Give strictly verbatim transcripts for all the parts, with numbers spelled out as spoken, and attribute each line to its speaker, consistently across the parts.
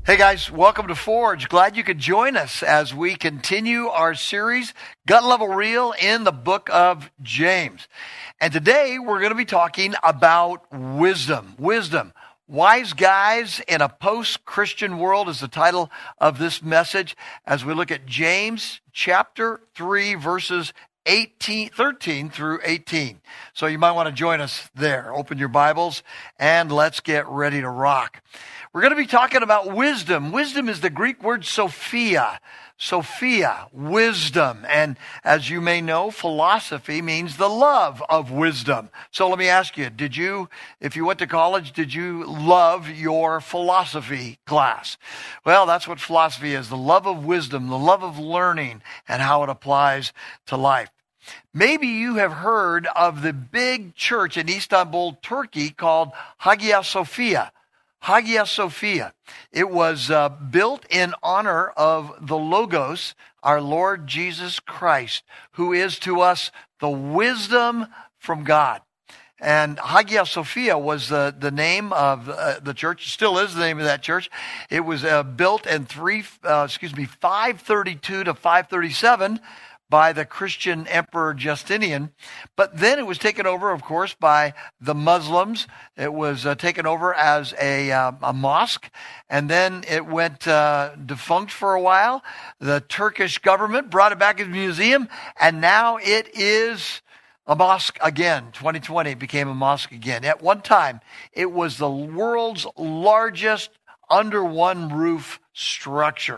Speaker 1: Hey guys, welcome to Forge. Glad you could join us as we continue our series, Gut Level Real, in the book of James. And today we're going to be talking about wisdom. Wisdom. Wise Guys in a Post-Christian World is the title of this message as we look at James chapter three, verses eighteen, thirteen through eighteen. So you might want to join us there. Open your Bibles and let's get ready to rock. We're going to be talking about wisdom. Wisdom is the Greek word Sophia. Sophia, wisdom. And as you may know, philosophy means the love of wisdom. So let me ask you, did you, if you went to college, did you love your philosophy class? Well, that's what philosophy is, the love of wisdom, the love of learning, and how it applies to life. Maybe you have heard of the big church in Istanbul, Turkey called Hagia Sophia. Hagia Sophia. It was uh, built in honor of the Logos, our Lord Jesus Christ, who is to us the wisdom from God. And Hagia Sophia was uh, the name of uh, the church, still is the name of that church. It was uh, built in three, uh, excuse me, five thirty-two to five thirty-seven by the Christian Emperor Justinian. But then it was taken over, of course, by the Muslims. It was uh, taken over as a, uh, a mosque, and then it went uh, defunct for a while. The Turkish government brought it back as a museum, and now it is a mosque again. twenty twenty it became a mosque again. At one time, it was the world's largest under one roof structure.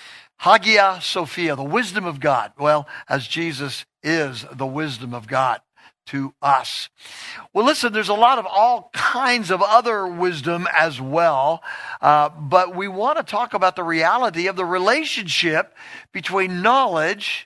Speaker 1: Hagia Sophia, the wisdom of God. Well, as Jesus is the wisdom of God to us. Well, listen, there's a lot of all kinds of other wisdom as well, uh, but we want to talk about the reality of the relationship between knowledge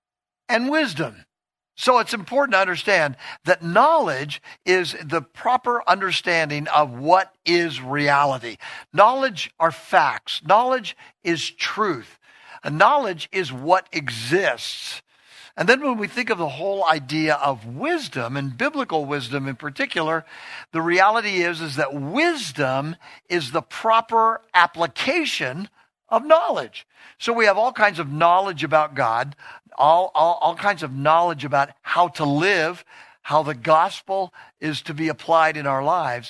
Speaker 1: and wisdom. So it's important to understand that knowledge is the proper understanding of what is reality. Knowledge are facts. Knowledge is truth. And knowledge is what exists. And then when we think of the whole idea of wisdom, and biblical wisdom in particular, the reality is, is that wisdom is the proper application of knowledge. So we have all kinds of knowledge about God, all, all, all kinds of knowledge about how to live, how the gospel is to be applied in our lives.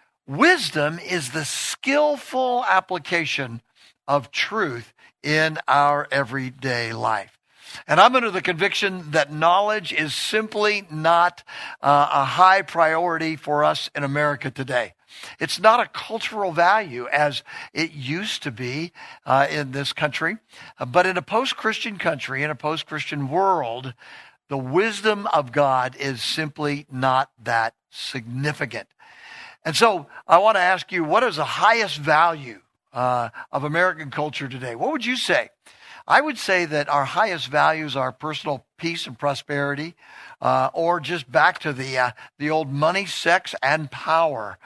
Speaker 1: Wisdom is the skillful application of truth in our everyday life. And I'm under the conviction that knowledge is simply not uh, a high priority for us in America today. It's not a cultural value as it used to be uh, in this country. Uh, but in a post-Christian country, in a post-Christian world, the wisdom of God is simply not that significant. And so I want to ask you, what is the highest value Uh, of American culture today? What would you say? I would say that our highest values are personal peace and prosperity, uh, or just back to the uh, the old money, sex, and power.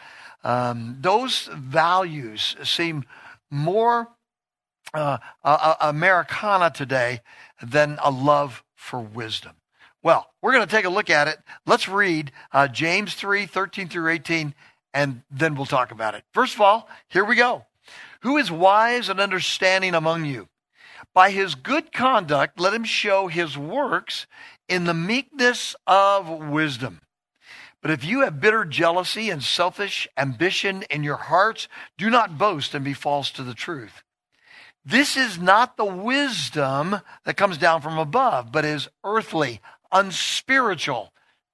Speaker 1: Um, those values seem more uh, uh, Americana today than a love for wisdom. Well, we're going to take a look at it. Let's read uh, James three, thirteen through eighteen, and then we'll talk about it. First of all, here we go. Who is wise and understanding among you? By his good conduct, let him show his works in the meekness of wisdom. But if you have bitter jealousy and selfish ambition in your hearts, do not boast and be false to the truth. This is not the wisdom that comes down from above, but is earthly, unspiritual,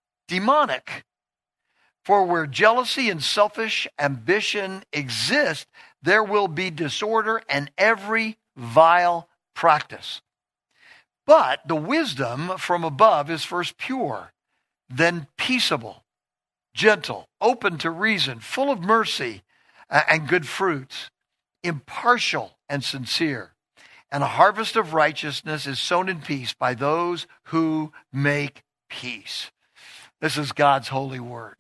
Speaker 1: demonic. For where jealousy and selfish ambition exist, there will be disorder and every vile practice. But the wisdom from above is first pure, then peaceable, gentle, open to reason, full of mercy and good fruits, impartial and sincere. And a harvest of righteousness is sown in peace by those who make peace. This is God's holy word.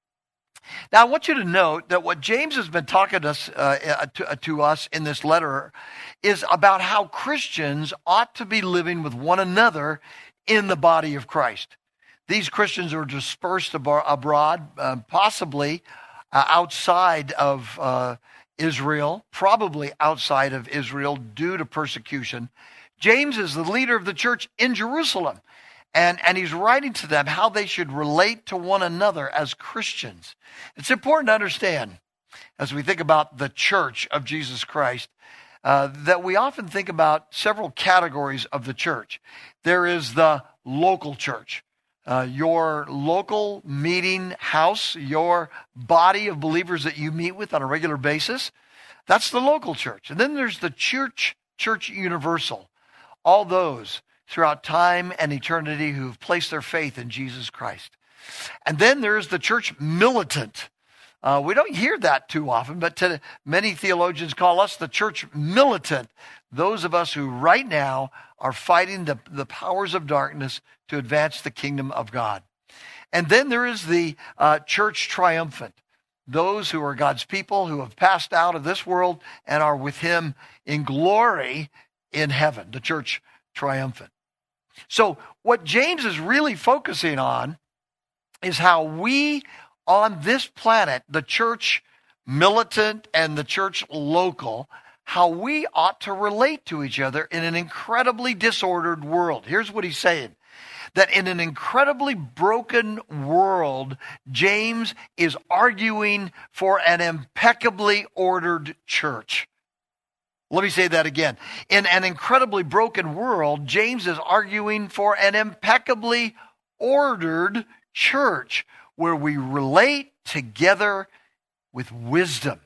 Speaker 1: Now, I want you to note that what James has been talking to us, uh, to, uh, to us in this letter is about how Christians ought to be living with one another in the body of Christ. These Christians are dispersed ab- abroad, uh, possibly uh, outside of uh, Israel, probably outside of Israel due to persecution. James is the leader of the church in Jerusalem. And, and he's writing to them how they should relate to one another as Christians. It's important to understand, as we think about the church of Jesus Christ, uh, that we often think about several categories of the church. There is the local church, uh, your local meeting house, your body of believers that you meet with on a regular basis. That's the local church. And then there's the church, church universal, all those throughout time and eternity who've placed their faith in Jesus Christ. And then there's the church militant. Uh, we don't hear that too often, but to, many theologians call us the church militant. Those of us who right now are fighting the, the powers of darkness to advance the kingdom of God. And then there is the uh, church triumphant. Those who are God's people who have passed out of this world and are with him in glory in heaven, the church triumphant. So what James is really focusing on is how we on this planet, the church militant and the church local, how we ought to relate to each other in an incredibly disordered world. Here's what he's saying. That in an incredibly broken world, James is arguing for an impeccably ordered church. Let me say that again. In an incredibly broken world, James is arguing for an impeccably ordered church where we relate together with wisdom.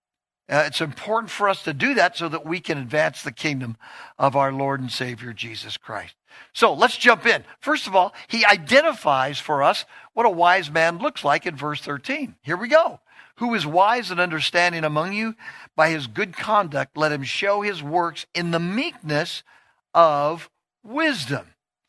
Speaker 1: Uh, it's important for us to do that so that we can advance the kingdom of our Lord and Savior, Jesus Christ. So let's jump in. First of all, he identifies for us what a wise man looks like in verse thirteen. Here we go. Who is wise and understanding among you? By his good conduct, let him show his works in the meekness of wisdom.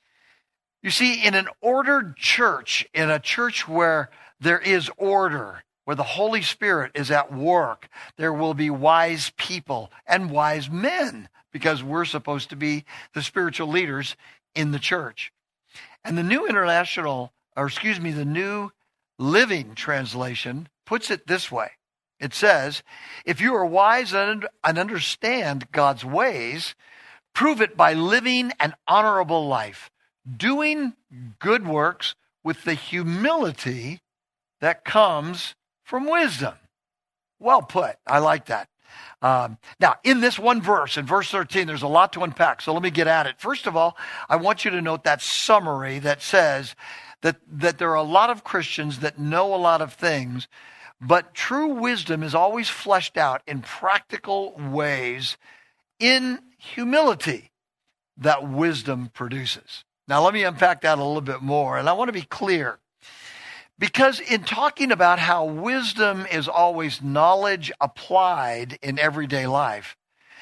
Speaker 1: You see, in an ordered church, in a church where there is order, where the Holy Spirit is at work, there will be wise people and wise men, because we're supposed to be the spiritual leaders in the church. And the New International, or excuse me, the New Living Translation puts it this way. It says, if you are wise and understand God's ways, prove it by living an honorable life, doing good works with the humility that comes from wisdom. Well put. I like that. Um, now, in this one verse, in verse thirteen, there's a lot to unpack. So let me get at it. First of all, I want you to note that summary that says that, that there are a lot of Christians that know a lot of things, but true wisdom is always fleshed out in practical ways in humility that wisdom produces. Now, let me unpack that a little bit more. And I want to be clear. Because in talking about how wisdom is always knowledge applied in everyday life,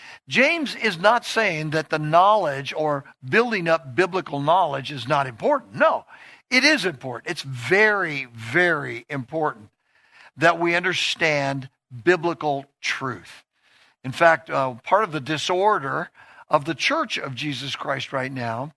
Speaker 1: James is not saying that the knowledge or building up biblical knowledge is not important. No, it is important. It's very, very important that we understand biblical truth. In fact, uh, part of the disorder of the church of Jesus Christ right now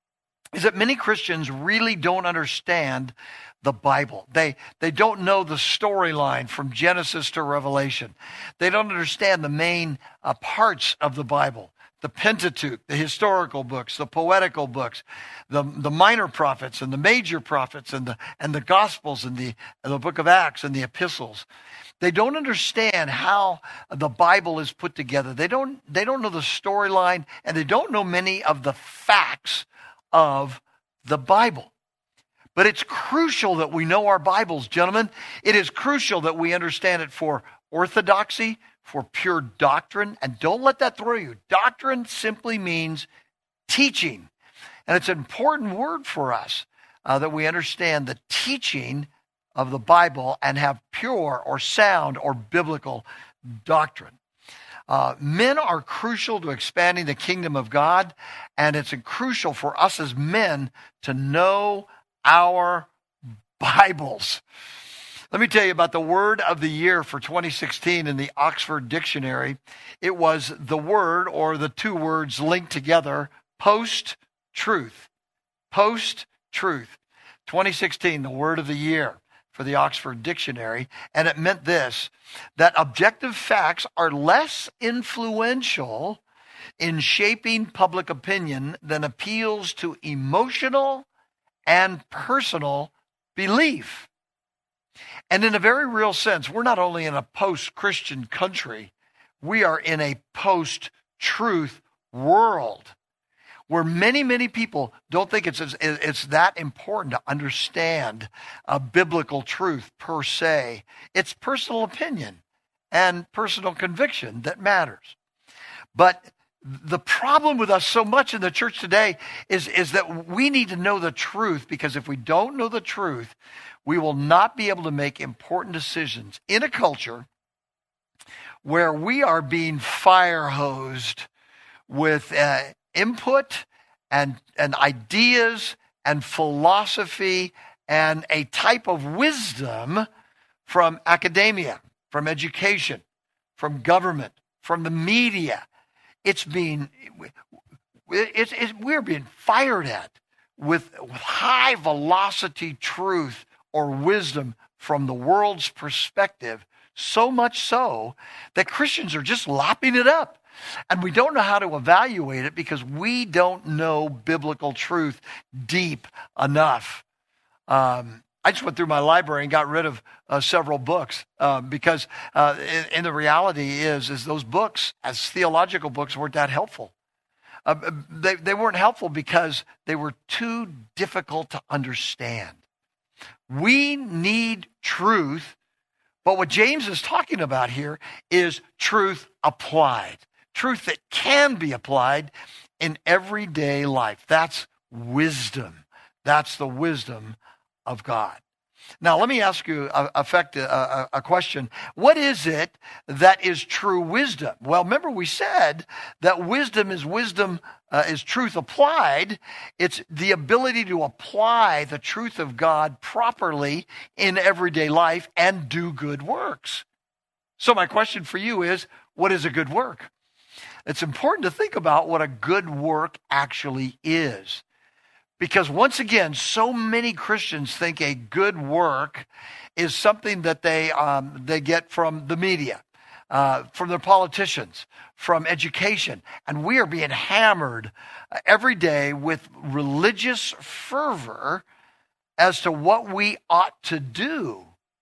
Speaker 1: is that many Christians really don't understand the Bible. They, they don't know the storyline from Genesis to Revelation. They don't understand the main uh, parts of the Bible. The Pentateuch, the historical books, the poetical books, the, the minor prophets and the major prophets and the, and the Gospels and the, and the book of Acts and the epistles. They don't understand how the Bible is put together. They don't, they don't know the storyline, and they don't know many of the facts of the Bible. But it's crucial that we know our Bibles, gentlemen. It is crucial that we understand it for orthodoxy, for pure doctrine. And don't let that throw you. Doctrine simply means teaching. And it's an important word for us uh, that we understand the teaching of the Bible and have pure or sound or biblical doctrine. Uh, men are crucial to expanding the kingdom of God, and it's crucial for us as men to know our Bibles. Let me tell you about the word of the year for twenty sixteen in the Oxford Dictionary. It was the word, or the two words linked together, post-truth. Post-truth. twenty sixteen, the word of the year for the Oxford Dictionary, and it meant this, that objective facts are less influential in shaping public opinion than appeals to emotional and personal belief. And in a very real sense, we're not only in a post-Christian country, we are in a post-truth world where many, many people don't think it's, it's that important to understand a biblical truth per se. It's personal opinion and personal conviction that matters. But the problem with us so much in the church today is, is that we need to know the truth, because if we don't know the truth, we will not be able to make important decisions in a culture where we are being fire hosed with uh, input and, and ideas and philosophy and a type of wisdom from academia, from education, from government, from the media. It's being, it's, it's, we're being fired at with, with high velocity truth or wisdom from the world's perspective, so much so that Christians are just lapping it up. And we don't know how to evaluate it because we don't know biblical truth deep enough. Um, I just went through my library and got rid of uh, several books uh, because uh, and, and the reality is, is those books, as theological books, weren't that helpful. Uh, they, they weren't helpful because they were too difficult to understand. We need truth, but what James is talking about here is truth applied. Truth that can be applied in everyday life. That's wisdom. That's the wisdom of God. Now, let me ask you a, affect a, a question. What is it that is true wisdom? Well, remember we said that wisdom is wisdom, uh, is truth applied. It's the ability to apply the truth of God properly in everyday life and do good works. So my question for you is, what is a good work? It's important to think about what a good work actually is. Because once again, so many Christians think a good work is something that they um, they get from the media, uh, from their politicians, from education. And we are being hammered every day with religious fervor as to what we ought to do.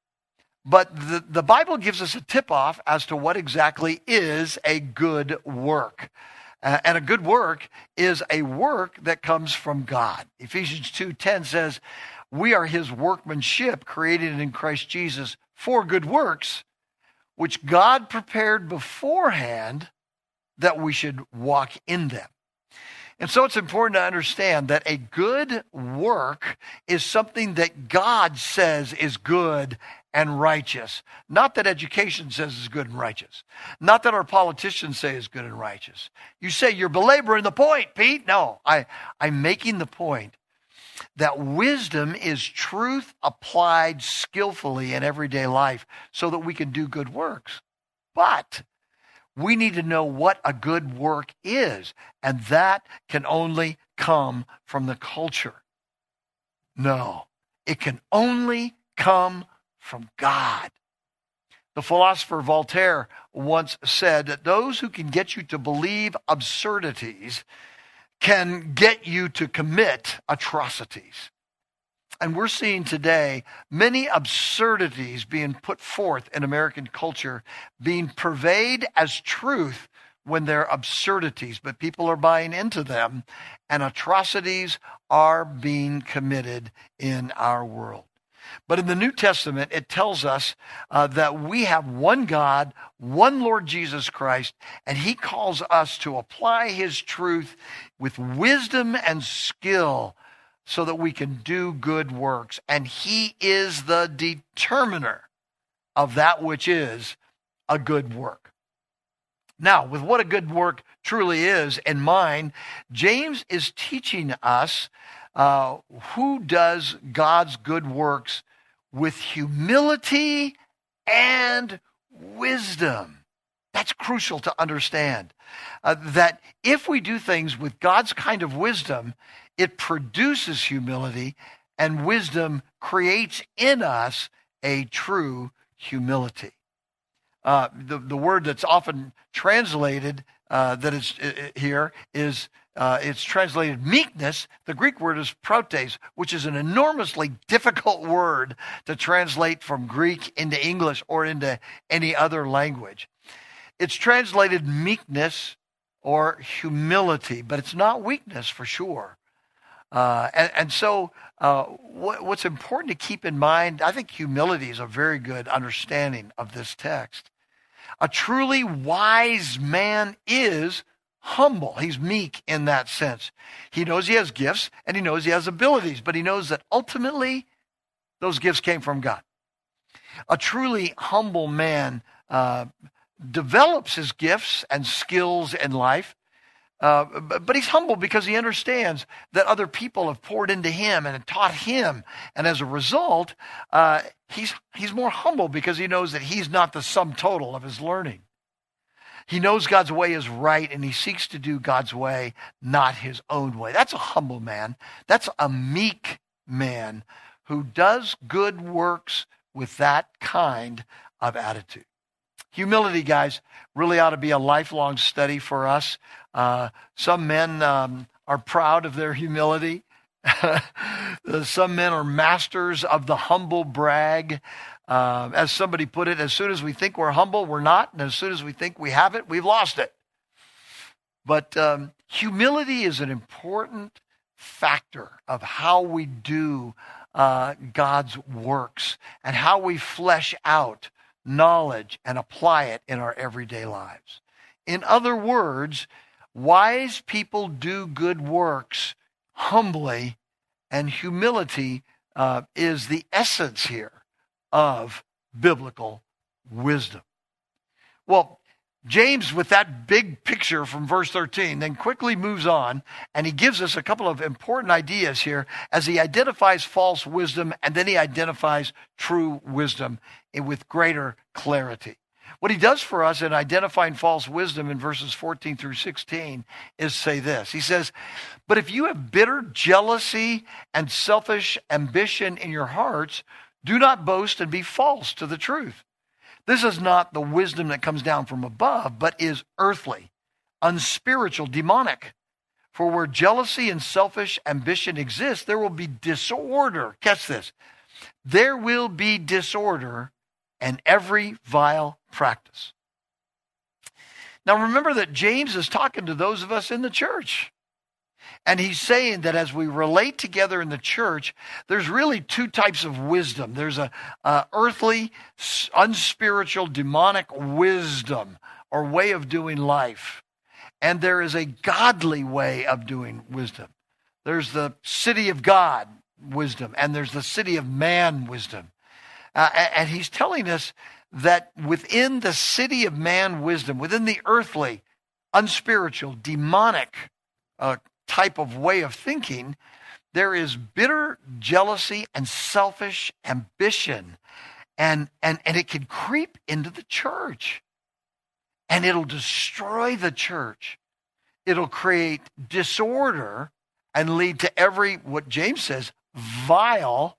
Speaker 1: But the, the Bible gives us a tip-off as to what exactly is a good work. Uh, and a good work is a work that comes from God. Ephesians two ten says, we are his workmanship created in Christ Jesus for good works, which God prepared beforehand that we should walk in them. And so it's important to understand that a good work is something that God says is good and righteous. Not that education says is good and righteous. Not that our politicians say is good and righteous. You say you're belaboring the point, Pete. No, I, I'm making the point that wisdom is truth applied skillfully in everyday life so that we can do good works. But we need to know what a good work is, and that can only come from the culture. No, it can only come from God. The philosopher Voltaire once said that those who can get you to believe absurdities can get you to commit atrocities. And we're seeing today many absurdities being put forth in American culture, being purveyed as truth when they're absurdities, but people are buying into them, and atrocities are being committed in our world. But in the New Testament, it tells us uh, that we have one God, one Lord Jesus Christ, and he calls us to apply his truth with wisdom and skill so that we can do good works. And he is the determiner of that which is a good work. Now, with what a good work truly is in mind, James is teaching us uh, who does God's good works with humility and wisdom. That's crucial to understand. Uh, that if we do things with God's kind of wisdom, it produces humility, and wisdom creates in us a true humility. Uh, the, the word that's often translated uh, that is uh, here is, uh, it's translated meekness. The Greek word is protes, which is an enormously difficult word to translate from Greek into English or into any other language. It's translated meekness or humility, but it's not weakness for sure. Uh, and, and so uh, what, what's important to keep in mind, I think humility is a very good understanding of this text. A truly wise man is humble. He's meek in that sense. He knows he has gifts and he knows he has abilities, but he knows that ultimately those gifts came from God. A truly humble man uh, develops his gifts and skills in life, uh, but, but he's humble because he understands that other people have poured into him and taught him, and as a result, uh, he's he's more humble because he knows that he's not the sum total of his learning. He knows God's way is right, and he seeks to do God's way, not his own way. That's a humble man. That's a meek man who does good works with that kind of attitude. Humility, guys, really ought to be a lifelong study for us. Uh, some men um, are proud of their humility. Some men are masters of the humble brag. Uh, as somebody put it, as soon as we think we're humble, we're not. And as soon as we think we have it, we've lost it. But um, humility is an important factor of how we do uh, God's works and how we flesh out knowledge and apply it in our everyday lives. In other words, wise people do good works humbly, and humility uh, is the essence here of biblical wisdom. Well, James, with that big picture from verse thirteen, then quickly moves on, and he gives us a couple of important ideas here as he identifies false wisdom, and then he identifies true wisdom with greater clarity. What he does for us in identifying false wisdom in verses fourteen through sixteen is say this. He says, "But if you have bitter jealousy and selfish ambition in your hearts, do not boast and be false to the truth. This is not the wisdom that comes down from above, but is earthly, unspiritual, demonic. For where jealousy and selfish ambition exist, there will be disorder." Catch this. "There will be disorder and every vile practice." Now remember that James is talking to those of us in the church. And he's saying that as we relate together in the church, there's really two types of wisdom. There's a, a earthly, unspiritual, demonic wisdom or way of doing life. And there is a godly way of doing wisdom. There's the city of God wisdom, and there's the city of man wisdom. Uh, and he's telling us that within the city of man wisdom, within the earthly, unspiritual, demonic uh, type of way of thinking, there is bitter jealousy and selfish ambition. And, and, and it can creep into the church. And it'll destroy the church. It'll create disorder and lead to every, what James says, vile,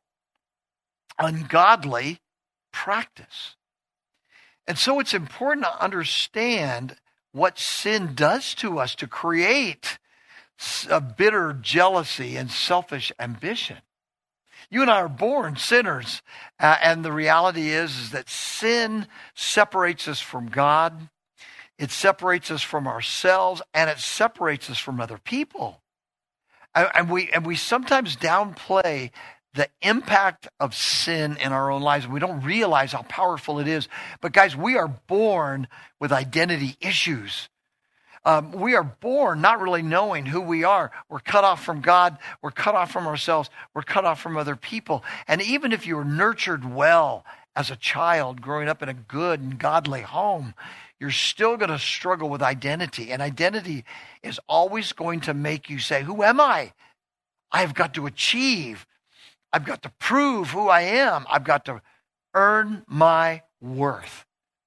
Speaker 1: ungodly practice. And so it's important to understand what sin does to us to create a bitter jealousy and selfish ambition. You and I are born sinners, uh, and the reality is, is that sin separates us from God, it separates us from ourselves, and it separates us from other people. And, and we and we sometimes downplay the impact of sin in our own lives. We don't realize how powerful it is. But guys, we are born with identity issues. Um, we are born not really knowing who we are. We're cut off from God. We're cut off from ourselves. We're cut off from other people. And even if you were nurtured well as a child, growing up in a good and godly home, you're still going to struggle with identity. And identity is always going to make you say, who am I? I've got to achieve. I've got to prove who I am. I've got to earn my worth.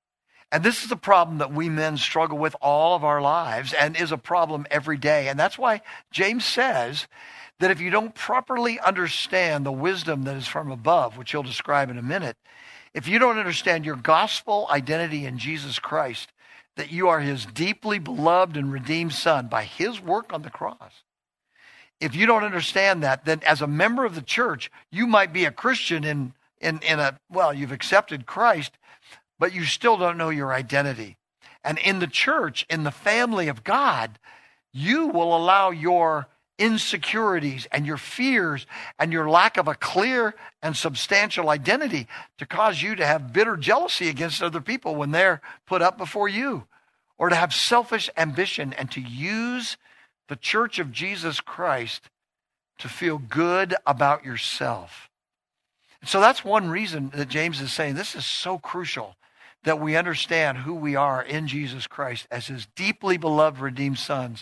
Speaker 1: And this is a problem that we men struggle with all of our lives and is a problem every day. And that's why James says that if you don't properly understand the wisdom that is from above, which he'll describe in a minute, if you don't understand your gospel identity in Jesus Christ, that you are his deeply beloved and redeemed son by his work on the cross, if you don't understand that, then as a member of the church, you might be a Christian in, in, in a, well, you've accepted Christ, but you still don't know your identity. And in the church, in the family of God, you will allow your insecurities and your fears and your lack of a clear and substantial identity to cause you to have bitter jealousy against other people when they're put up before you, or to have selfish ambition and to use the church of Jesus Christ to feel good about yourself. So that's one reason that James is saying this is so crucial, that we understand who we are in Jesus Christ as his deeply beloved redeemed sons.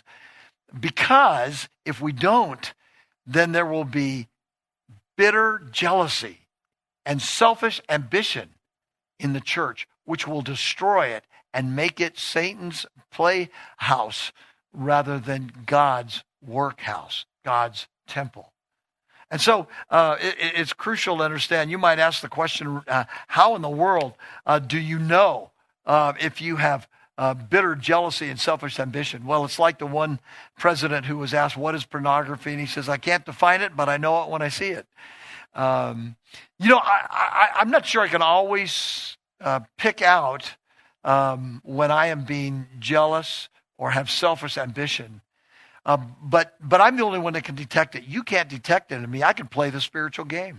Speaker 1: Because if we don't, then there will be bitter jealousy and selfish ambition in the church, which will destroy it and make it Satan's playhouse rather than God's workhouse, God's temple. And so uh, it, it's crucial to understand. You might ask the question, uh, how in the world uh, do you know uh, if you have uh, bitter jealousy and selfish ambition? Well, it's like the one president who was asked, what is pornography? And he says, I can't define it, but I know it when I see it. Um, you know, I, I, I'm not sure I can always uh, pick out um, when I am being jealous or have selfish ambition. Uh, but but I'm the only one that can detect it. You can't detect it in me. I can play the spiritual game.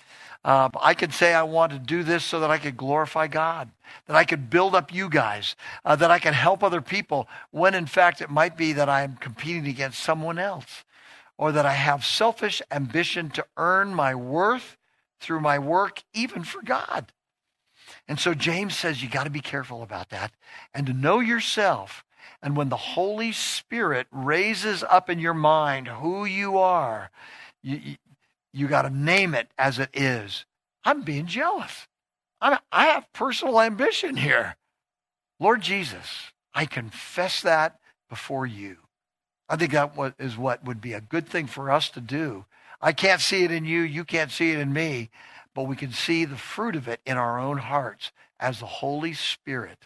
Speaker 1: Uh, I can say I want to do this so that I could glorify God, that I could build up you guys, uh, that I can help other people, when in fact it might be that I'm competing against someone else, or that I have selfish ambition to earn my worth through my work, even for God. And so James says you got to be careful about that and to know yourself. And when the Holy Spirit raises up in your mind who you are, you, you, you got to name it as it is. I'm being jealous. I'm, I have personal ambition here. Lord Jesus, I confess that before you. I think that is what would be a good thing for us to do. I can't see it in you. You can't see it in me. But we can see the fruit of it in our own hearts as the Holy Spirit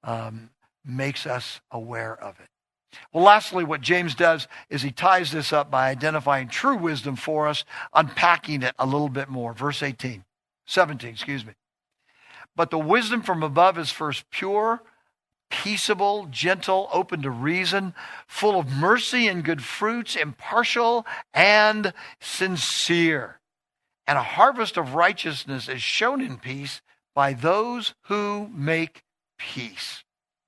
Speaker 1: um makes us aware of it. Well, lastly, what James does is he ties this up by identifying true wisdom for us, unpacking it a little bit more. Verse eighteen, seventeen, excuse me. But the wisdom from above is first pure, peaceable, gentle, open to reason, full of mercy and good fruits, impartial and sincere. And a harvest of righteousness is shown in peace by those who make peace.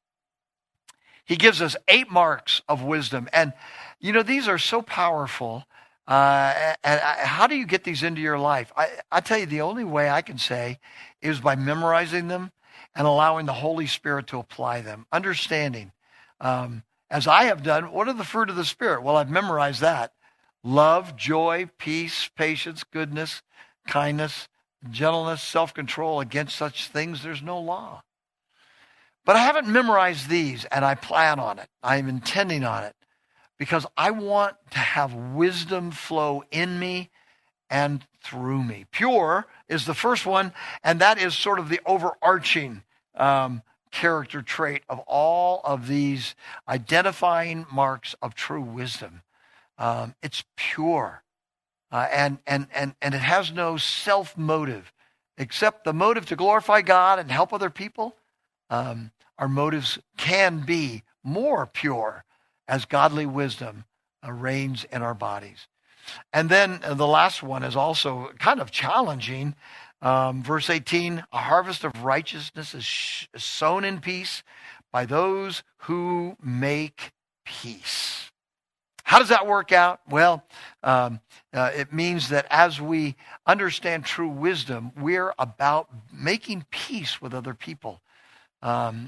Speaker 1: He gives us eight marks of wisdom. And, you know, these are so powerful. Uh, and how do you get these into your life? I, I tell you, the only way I can say is by memorizing them and allowing the Holy Spirit to apply them. Understanding, um, as I have done, what are the fruit of the Spirit? Well, I've memorized that. Love, joy, peace, patience, goodness, kindness, gentleness, self-control. Against such things, there's no law. But I haven't memorized these, and I plan on it. I'm intending on it because I want to have wisdom flow in me and through me. Pure is the first one, and that is sort of the overarching um, character trait of all of these identifying marks of true wisdom. Um, it's pure, uh, and, and, and, and it has no self-motive, except the motive to glorify God and help other people. Um, our motives can be more pure as godly wisdom uh, reigns in our bodies. And then uh, the last one is also kind of challenging. Um, verse eighteen, a harvest of righteousness is sh- sown in peace by those who make peace. How does that work out? Well, um, uh, it means that as we understand true wisdom, we're about making peace with other people. Um,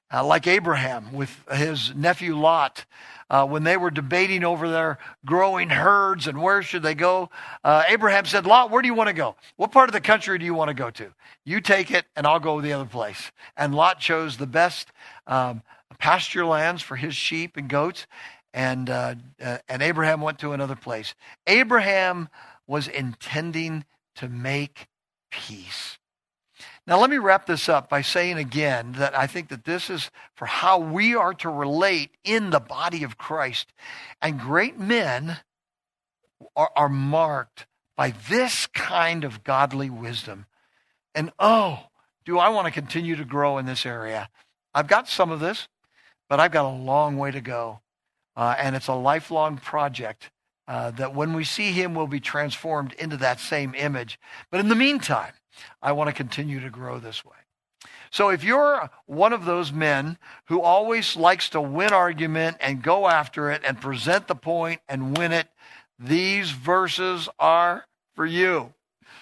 Speaker 1: Uh, like Abraham with his nephew Lot, uh, when they were debating over their growing herds and where should they go, uh, Abraham said, Lot, where do you want to go? What part of the country do you want to go to? You take it and I'll go the other place. And Lot chose the best um, pasture lands for his sheep and goats, and, uh, uh, and Abraham went to another place. Abraham was intending to make peace. Now, let me wrap this up by saying again that I think that this is for how we are to relate in the body of Christ. And great men are, are marked by this kind of godly wisdom. And oh, do I want to continue to grow in this area? I've got some of this, but I've got a long way to go. Uh, and it's a lifelong project uh, that when we see him, we'll be transformed into that same image. But in the meantime, I want to continue to grow this way. So if you're one of those men who always likes to win argument and go after it and present the point and win it, these verses are for you.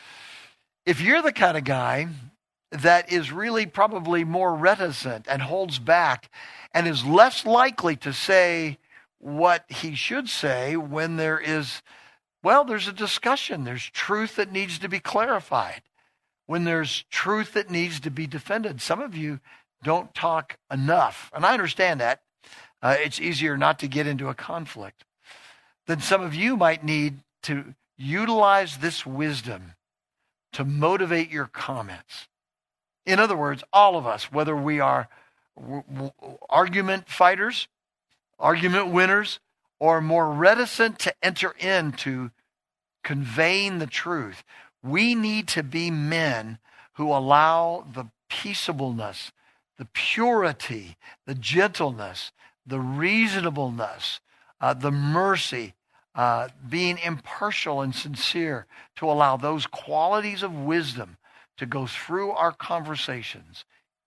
Speaker 1: If you're the kind of guy that is really probably more reticent and holds back and is less likely to say what he should say when there is, well, there's a discussion, there's truth that needs to be clarified, when there's truth that needs to be defended. Some of you don't talk enough, and I understand that. Uh, it's easier not to get into a conflict. Then some of you might need to utilize this wisdom to motivate your comments. In other words, all of us, whether we are w- w- argument fighters, argument winners, or more reticent to enter into conveying the truth, we need to be men who allow the peaceableness, the purity, the gentleness, the reasonableness, uh, the mercy, uh, being impartial and sincere, to allow those qualities of wisdom to go through our conversations,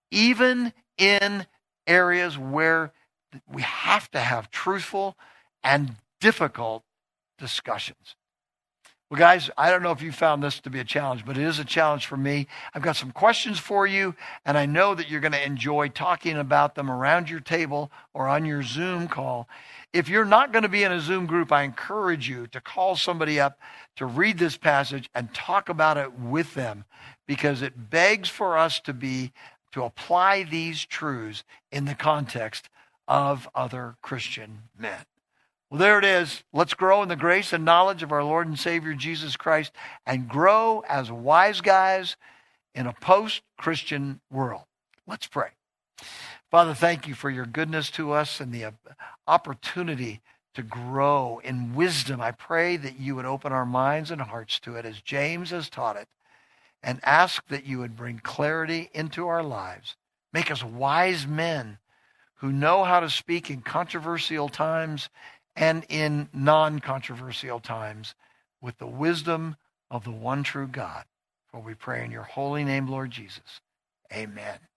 Speaker 1: even in areas where we have to have truthful and difficult discussions. Well, guys, I don't know if you found this to be a challenge, but it is a challenge for me. I've got some questions for you, and I know that you're going to enjoy talking about them around your table or on your Zoom call. If you're not going to be in a Zoom group, I encourage you to call somebody up to read this passage and talk about it with them, because it begs for us to be, to apply these truths in the context of other Christian men. Well, there it is. Let's grow in the grace and knowledge of our Lord and Savior Jesus Christ and grow as wise guys in a post-Christian world. Let's pray. Father, thank you for your goodness to us and the opportunity to grow in wisdom. I pray that you would open our minds and hearts to it as James has taught it, and ask that you would bring clarity into our lives. Make us wise men who know how to speak in controversial times and in non-controversial times with the wisdom of the one true God. For we pray in your holy name, Lord Jesus. Amen.